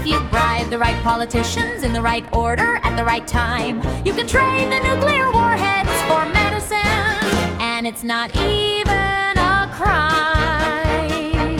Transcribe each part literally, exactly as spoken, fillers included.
If you bribe the right politicians in the right order at the right time, you can trade the nuclear warheads for medicine, and it's not even a crime.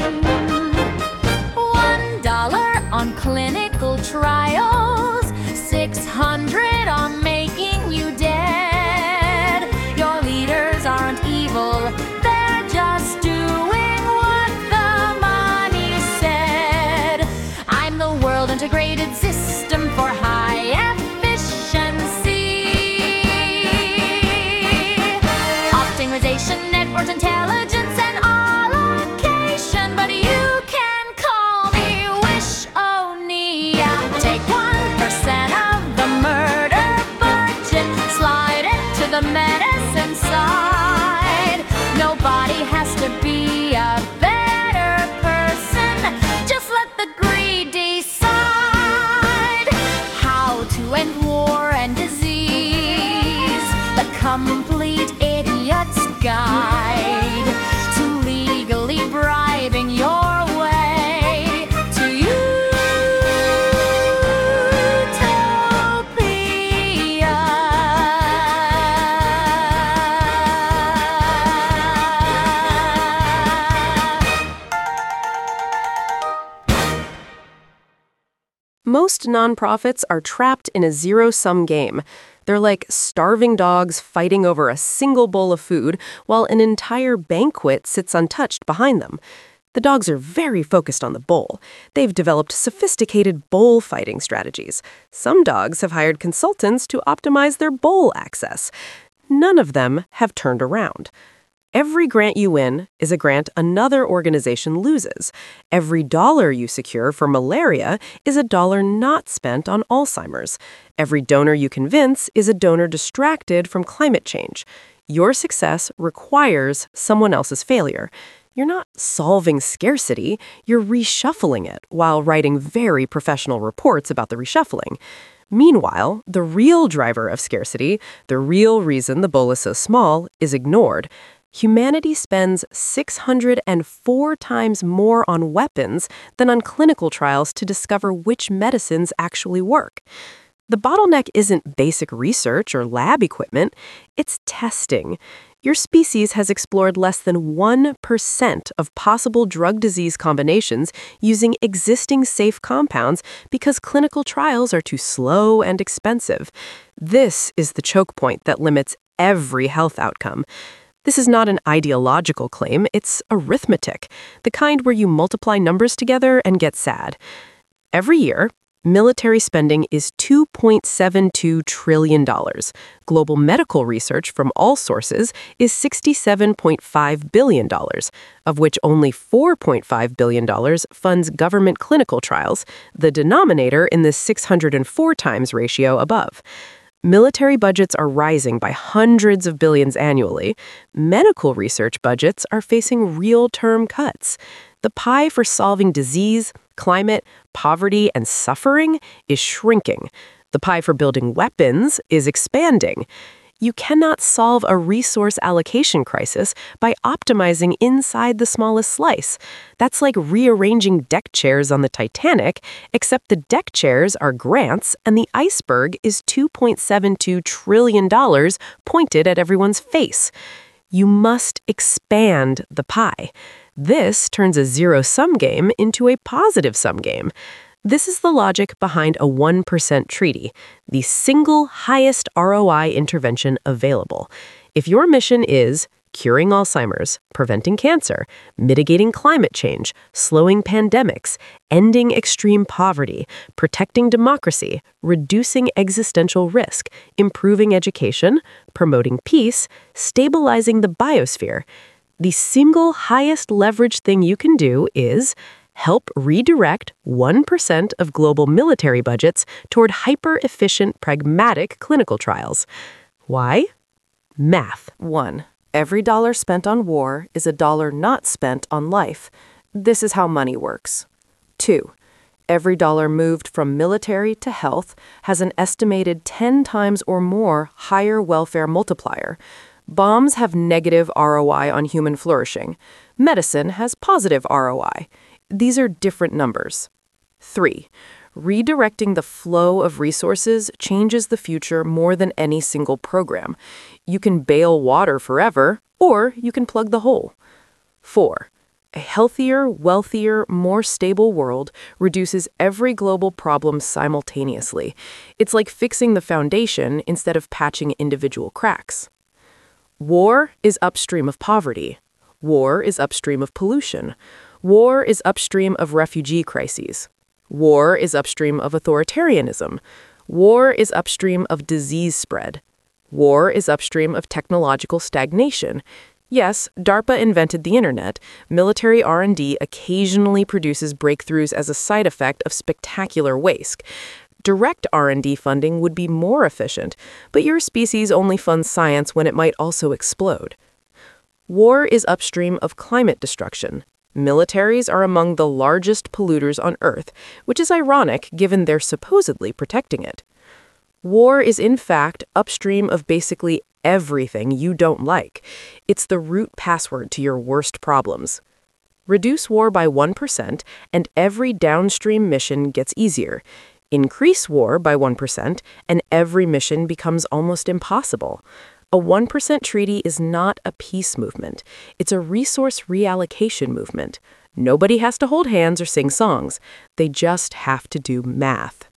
One dollar on clinical trials, six hundred on making you dead. Your leaders aren't evil, they're just doing what the money said. I'm the world integrated system for high efficiency. Optimization, network intelligence, and allocation. But you can call me Wish-O-Nia. Take one percent of the murder budget, slide it to the medicine side. Nobody has to be a better person. Just let the greed decide how to end war and disease. The complete idiot's guide to legally bribing your way to Most nonprofits are trapped in a zero-sum game. They're like starving dogs fighting over a single bowl of food while an entire banquet sits untouched behind them. The dogs are very focused on the bowl. They've developed sophisticated bowl fighting strategies. Some dogs have hired consultants to optimize their bowl access. None of them have turned around. Every grant you win is a grant another organization loses. Every dollar you secure for malaria is a dollar not spent on Alzheimer's. Every donor you convince is a donor distracted from climate change. Your success requires someone else's failure. You're not solving scarcity, you're reshuffling it while writing very professional reports about the reshuffling. Meanwhile, the real driver of scarcity, the real reason the bowl is so small, is ignored. Humanity spends six hundred four times more on weapons than on clinical trials to discover which medicines actually work. The bottleneck isn't basic research or lab equipment, it's testing. Your species has explored less than one percent of possible drug-disease combinations using existing safe compounds because clinical trials are too slow and expensive. This is the choke point that limits every health outcome. This is not an ideological claim, it's arithmetic, the kind where you multiply numbers together and get sad. Every year, military spending is two point seven two trillion dollars. Global medical research from all sources is sixty-seven point five billion dollars, of which only four point five billion dollars funds government clinical trials, the denominator in the six hundred four times ratio above. Military budgets are rising by hundreds of billions annually. Medical research budgets are facing real-term cuts. The pie for solving disease, climate, poverty, and suffering is shrinking. The pie for building weapons is expanding. You cannot solve a resource allocation crisis by optimizing inside the smallest slice. That's like rearranging deck chairs on the Titanic, except the deck chairs are grants and the iceberg is two point seven two trillion dollars pointed at everyone's face. You must expand the pie. This turns a zero-sum game into a positive-sum game. This is the logic behind a one percent treaty, the single highest R O I intervention available. If your mission is curing Alzheimer's, preventing cancer, mitigating climate change, slowing pandemics, ending extreme poverty, protecting democracy, reducing existential risk, improving education, promoting peace, stabilizing the biosphere, the single highest leverage thing you can do is help redirect one percent of global military budgets toward hyper-efficient, pragmatic clinical trials. Why? Math. One. Every dollar spent on war is a dollar not spent on life. This is how money works. Two. Every dollar moved from military to health has an estimated ten times or more higher welfare multiplier. Bombs have negative R O I on human flourishing. Medicine has positive R O I. These are different numbers. Three. Redirecting the flow of resources changes the future more than any single program. You can bail water forever, or you can plug the hole. Four, a healthier, wealthier, more stable world reduces every global problem simultaneously. It's like fixing the foundation instead of patching individual cracks. War is upstream of poverty. War is upstream of pollution. War is upstream of refugee crises. War is upstream of authoritarianism. War is upstream of disease spread. War is upstream of technological stagnation. Yes, DARPA invented the internet. Military R and D occasionally produces breakthroughs as a side effect of spectacular waste. Direct R and D funding would be more efficient, but your species only funds science when it might also explode. War is upstream of climate destruction. Militaries are among the largest polluters on Earth, which is ironic given they're supposedly protecting it. War is in fact upstream of basically everything you don't like. It's the root password to your worst problems. Reduce war by one percent and every downstream mission gets easier. Increase war by one percent and every mission becomes almost impossible. A one percent treaty is not a peace movement. It's a resource reallocation movement. Nobody has to hold hands or sing songs. They just have to do math.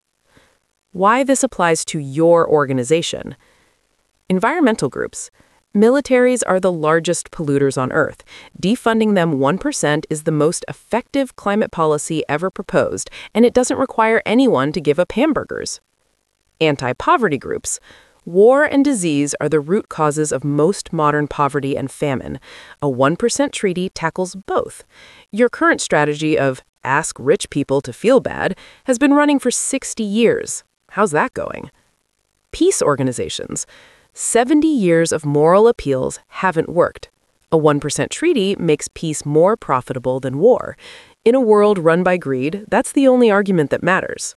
Why this applies to your organization. Environmental groups. Militaries are the largest polluters on Earth. Defunding them one percent is the most effective climate policy ever proposed, and it doesn't require anyone to give up hamburgers. Anti-poverty groups. War and disease are the root causes of most modern poverty and famine. A one percent treaty tackles both. Your current strategy of ask rich people to feel bad has been running for sixty years. How's that going? Peace organizations. seventy years of moral appeals haven't worked. A one percent treaty makes peace more profitable than war. In a world run by greed, that's the only argument that matters.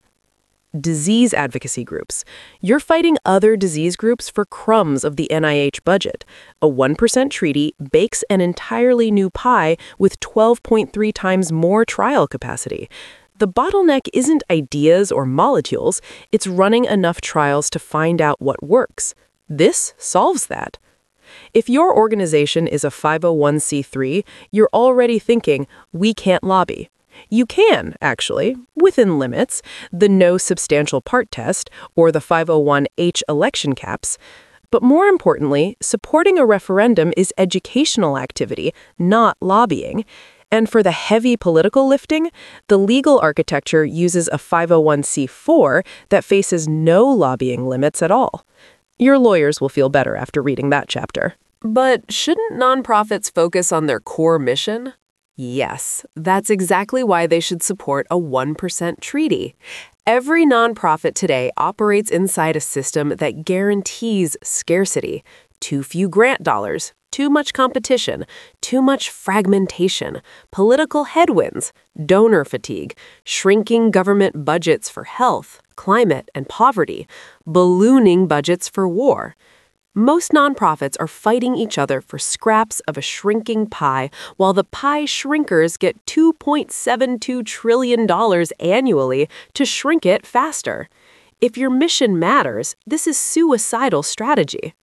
Disease advocacy groups. You're fighting other disease groups for crumbs of the N I H budget. A one percent treaty bakes an entirely new pie with twelve point three times more trial capacity. The bottleneck isn't ideas or molecules, it's running enough trials to find out what works. This solves that. If your organization is a five oh one c three, you're already thinking, we can't lobby. You can, actually, within limits, the no substantial part test or the five oh one H election caps. But more importantly, supporting a referendum is educational activity, not lobbying. And for the heavy political lifting, the legal architecture uses a five oh one c four that faces no lobbying limits at all. Your lawyers will feel better after reading that chapter. But shouldn't nonprofits focus on their core mission? Yes, that's exactly why they should support a one percent treaty. Every nonprofit today operates inside a system that guarantees scarcity. Too few grant dollars, too much competition, too much fragmentation, political headwinds, donor fatigue, shrinking government budgets for health, climate, and poverty, ballooning budgets for war. Most nonprofits are fighting each other for scraps of a shrinking pie, while the pie shrinkers get two point seven two trillion dollars annually to shrink it faster. If your mission matters, this is suicidal strategy.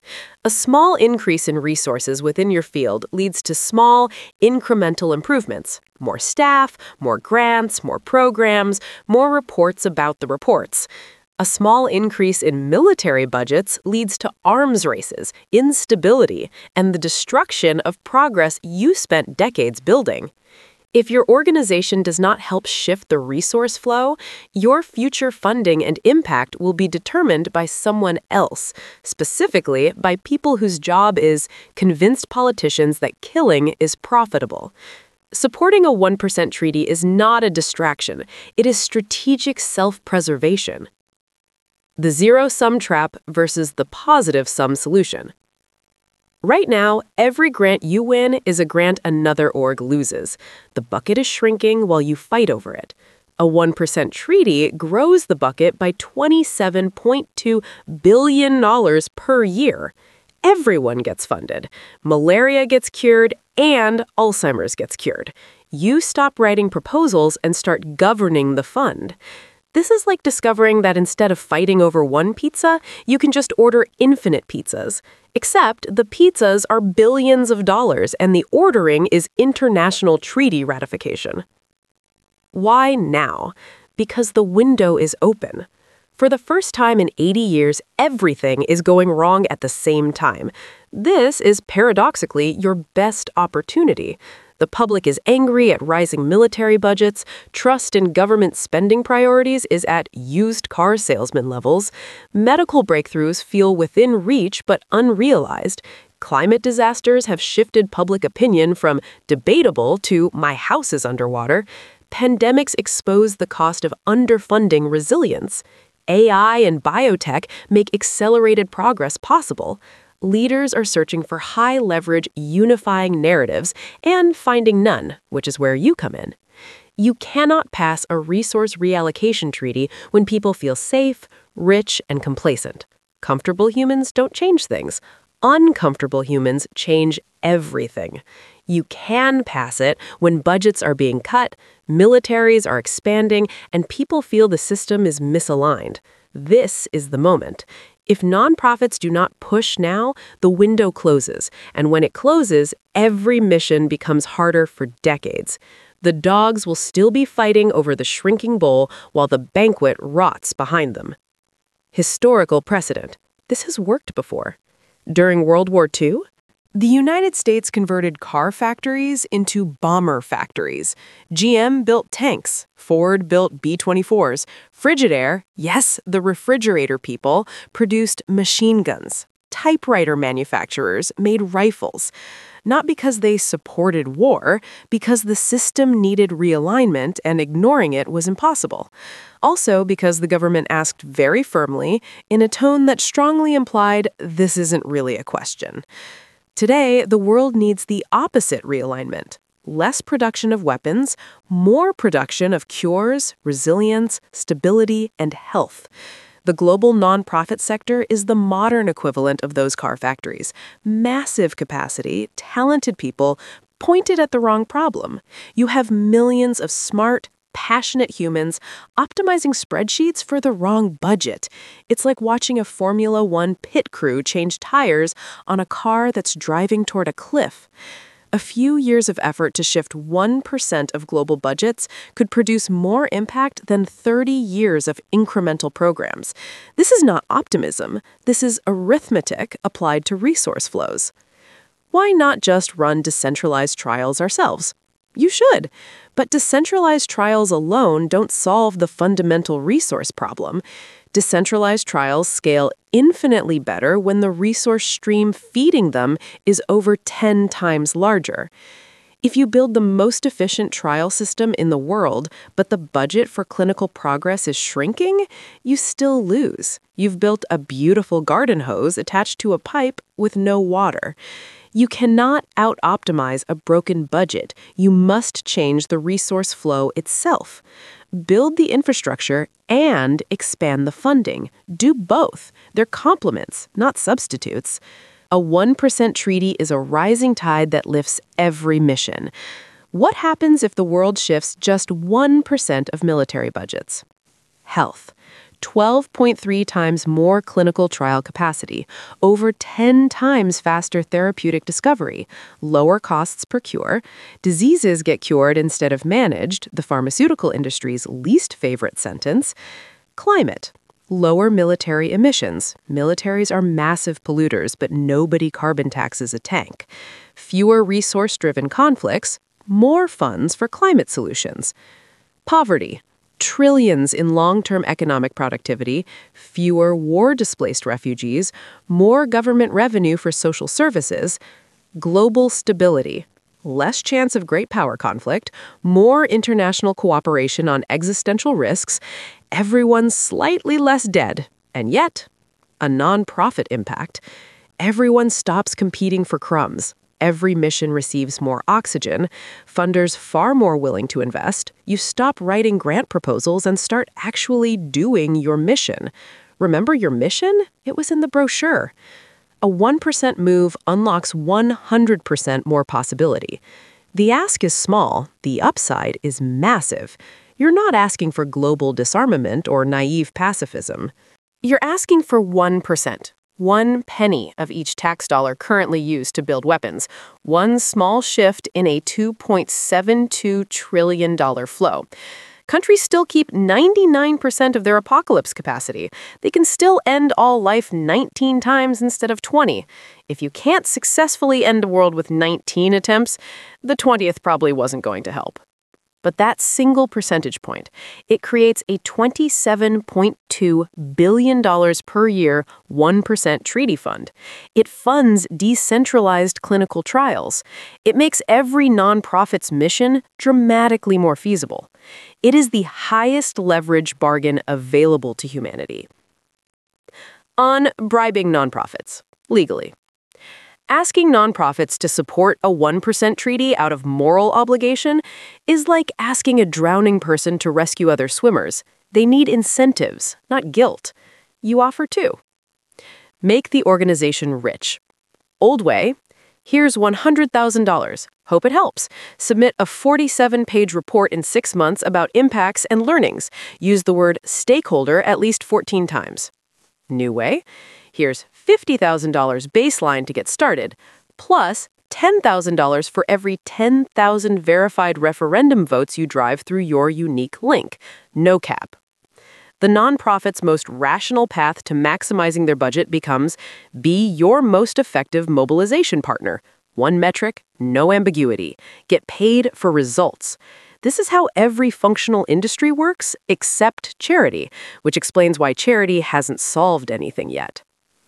A small increase in resources within your field leads to small, incremental improvements. More staff, more grants, more programs, more reports about the reports. A small increase in military budgets leads to arms races, instability, and the destruction of progress you spent decades building. If your organization does not help shift the resource flow, your future funding and impact will be determined by someone else, specifically by people whose job is convinced politicians that killing is profitable. Supporting a one percent treaty is not a distraction. It is strategic self-preservation. The zero-sum trap versus the positive-sum solution. Right now, every grant you win is a grant another org loses. The bucket is shrinking while you fight over it. A one percent treaty grows the bucket by twenty-seven point two billion dollars per year. Everyone gets funded. Malaria gets cured, and Alzheimer's gets cured. You stop writing proposals and start governing the fund. This is like discovering that instead of fighting over one pizza, you can just order infinite pizzas. Except the pizzas are billions of dollars and the ordering is international treaty ratification. Why now? Because the window is open. For the first time in eighty years, everything is going wrong at the same time. This is paradoxically your best opportunity. The public is angry at rising military budgets, trust in government spending priorities is at used car salesman levels, medical breakthroughs feel within reach but unrealized, climate disasters have shifted public opinion from debatable to my house is underwater, pandemics expose the cost of underfunding resilience, A I and biotech make accelerated progress possible. Leaders are searching for high-leverage, unifying narratives and finding none, which is where you come in. You cannot pass a resource reallocation treaty when people feel safe, rich, and complacent. Comfortable humans don't change things. Uncomfortable humans change everything. You can pass it when budgets are being cut, militaries are expanding, and people feel the system is misaligned. This is the moment. If nonprofits do not push now, the window closes, and when it closes, every mission becomes harder for decades. The dogs will still be fighting over the shrinking bowl while the banquet rots behind them. Historical precedent. This has worked before. During World War Two, the United States converted car factories into bomber factories. G M built tanks. Ford built B twenty-fours. Frigidaire, yes, the refrigerator people, produced machine guns. Typewriter manufacturers made rifles. Not because they supported war, because the system needed realignment and ignoring it was impossible. Also because the government asked very firmly, in a tone that strongly implied this isn't really a question. Today, the world needs the opposite realignment. Less production of weapons, more production of cures, resilience, stability, and health. The global nonprofit sector is the modern equivalent of those car factories. Massive capacity, talented people, pointed at the wrong problem. You have millions of smart, passionate humans optimizing spreadsheets for the wrong budget. It's like watching a Formula One pit crew change tires on a car that's driving toward a cliff. A few years of effort to shift one percent of global budgets could produce more impact than thirty years of incremental programs. This is not optimism. This is arithmetic applied to resource flows. Why not just run decentralized trials ourselves? You should. But decentralized trials alone don't solve the fundamental resource problem. Decentralized trials scale infinitely better when the resource stream feeding them is over ten times larger. If you build the most efficient trial system in the world, but the budget for clinical progress is shrinking, you still lose. You've built a beautiful garden hose attached to a pipe with no water. You cannot out-optimize a broken budget. You must change the resource flow itself. Build the infrastructure and expand the funding. Do both. They're complements, not substitutes. A one percent treaty is a rising tide that lifts every mission. What happens if the world shifts just one percent of military budgets? Health. twelve point three times more clinical trial capacity, over ten times faster therapeutic discovery, lower costs per cure, diseases get cured instead of managed, the pharmaceutical industry's least favorite sentence, climate. Lower military emissions. Militaries are massive polluters, but nobody carbon taxes a tank. Fewer resource-driven conflicts, more funds for climate solutions. Poverty. Trillions in long-term economic productivity, fewer war-displaced refugees, more government revenue for social services, global stability, less chance of great power conflict, more international cooperation on existential risks, everyone slightly less dead, and yet, a non-profit impact. Everyone stops competing for crumbs. Every mission receives more oxygen, funders far more willing to invest. You stop writing grant proposals and start actually doing your mission. Remember your mission? It was in the brochure. A one percent move unlocks one hundred percent more possibility. The ask is small, the upside is massive. You're not asking for global disarmament or naive pacifism. You're asking for one percent. One penny of each tax dollar currently used to build weapons. One small shift in a two point seven two trillion dollars flow. Countries still keep ninety-nine percent of their apocalypse capacity. They can still end all life nineteen times instead of twenty. If you can't successfully end the world with nineteen attempts, the twentieth probably wasn't going to help. But that single percentage point, it creates a twenty-seven point two billion dollars per year, one percent treaty fund. It funds decentralized clinical trials. It makes every nonprofit's mission dramatically more feasible. It is the highest leverage bargain available to humanity. On bribing nonprofits, legally. Asking nonprofits to support a one percent treaty out of moral obligation is like asking a drowning person to rescue other swimmers. They need incentives, not guilt. You offer too. Make the organization rich. Old way, here's one hundred thousand dollars. Hope it helps. Submit a forty-seven page report in six months about impacts and learnings. Use the word stakeholder at least fourteen times. New way, here's fifty thousand dollars baseline to get started, plus ten thousand dollars for every ten thousand verified referendum votes you drive through your unique link. No cap. The nonprofit's most rational path to maximizing their budget becomes be your most effective mobilization partner. One metric, no ambiguity. Get paid for results. This is how every functional industry works, except charity, which explains why charity hasn't solved anything yet.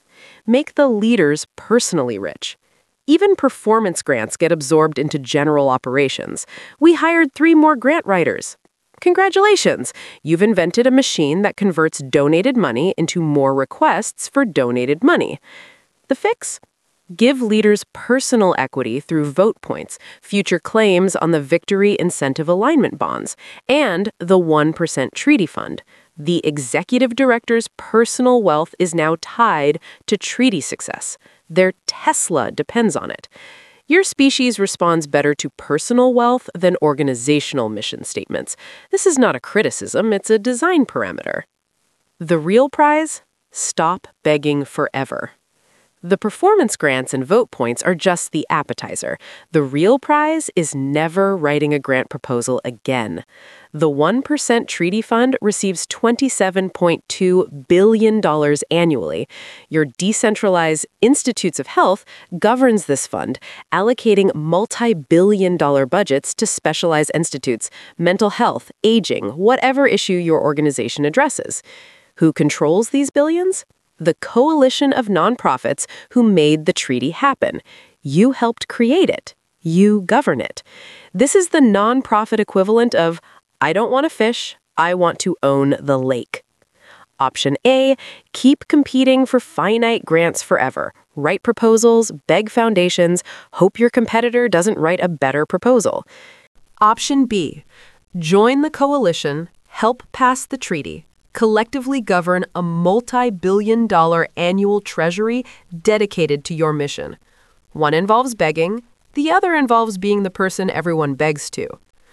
Make the leaders personally rich. Even performance grants get absorbed into general operations. We hired three more grant writers. Congratulations! You've invented a machine that converts donated money into more requests for donated money. The fix? Give leaders personal equity through vote points, future claims on the Victory Incentive Alignment bonds, and the one percent treaty fund. The executive director's personal wealth is now tied to treaty success. Their Tesla depends on it. Your species responds better to personal wealth than organizational mission statements. This is not a criticism, it's a design parameter. The real prize? Stop begging forever. The performance grants and vote points are just the appetizer. The real prize is never writing a grant proposal again. The one percent treaty fund receives twenty-seven point two billion dollars annually. Your decentralized Institutes of Health governs this fund, allocating multi-billion dollar budgets to specialized institutes, mental health, aging, whatever issue your organization addresses. Who controls these billions? The coalition of nonprofits who made the treaty happen. You helped create it. You govern it. This is the nonprofit equivalent of, I don't want to fish, I want to own the lake. Option A, keep competing for finite grants forever. Write proposals, beg foundations, hope your competitor doesn't write a better proposal. Option B, join the coalition, help pass the treaty. Collectively govern a multi-billion dollar annual treasury dedicated to your mission. One involves begging, the other involves being the person everyone begs to.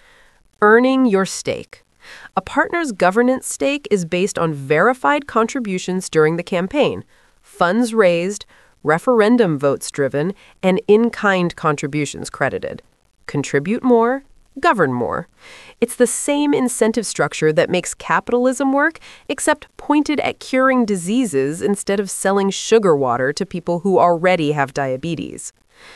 Earning your stake. A partner's governance stake is based on verified contributions during the campaign, funds raised, referendum votes driven, and in-kind contributions credited. Contribute more, govern more. It's the same incentive structure that makes capitalism work, except pointed at curing diseases instead of selling sugar water to people who already have diabetes.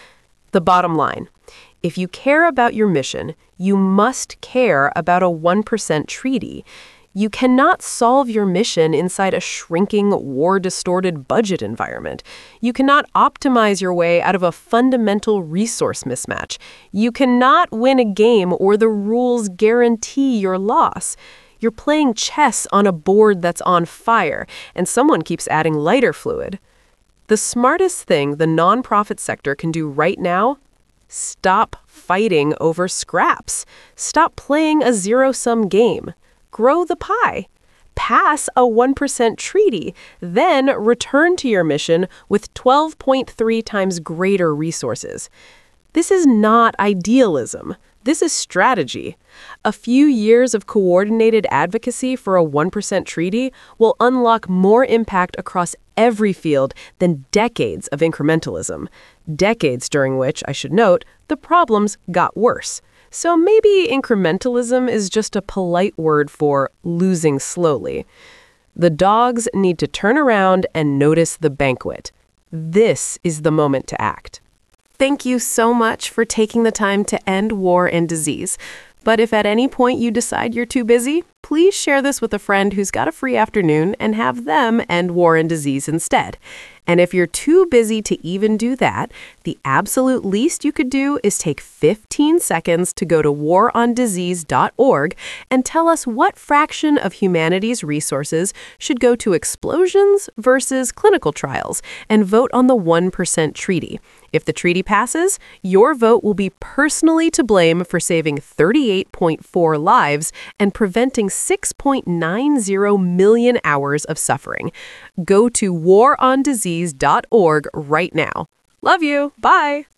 The bottom line, if you care about your mission, you must care about a one percent treaty. You cannot solve your mission inside a shrinking, war-distorted budget environment. You cannot optimize your way out of a fundamental resource mismatch. You cannot win a game or the rules guarantee your loss. You're playing chess on a board that's on fire, and someone keeps adding lighter fluid. The smartest thing the nonprofit sector can do right now? Stop fighting over scraps. Stop playing a zero-sum game. Grow the pie. Pass a one percent treaty, then return to your mission with twelve point three times greater resources. This is not idealism. This is strategy. A few years of coordinated advocacy for a one percent treaty will unlock more impact across every field than decades of incrementalism. Decades during which, I should note, the problems got worse. So maybe incrementalism is just a polite word for losing slowly. The dogs need to turn around and notice the banquet. This is the moment to act. Thank you so much for taking the time to end war and disease. But if at any point you decide you're too busy, please share this with a friend who's got a free afternoon and have them end war and disease instead. And if you're too busy to even do that, the absolute least you could do is take fifteen seconds to go to war on disease dot org and tell us what fraction of humanity's resources should go to explosions versus clinical trials, and vote on the one percent treaty. If the treaty passes, your vote will be personally to blame for saving thirty-eight point four lives and preventing six point nine zero million hours of suffering. Go to war on disease dot org right now. Love you. Bye.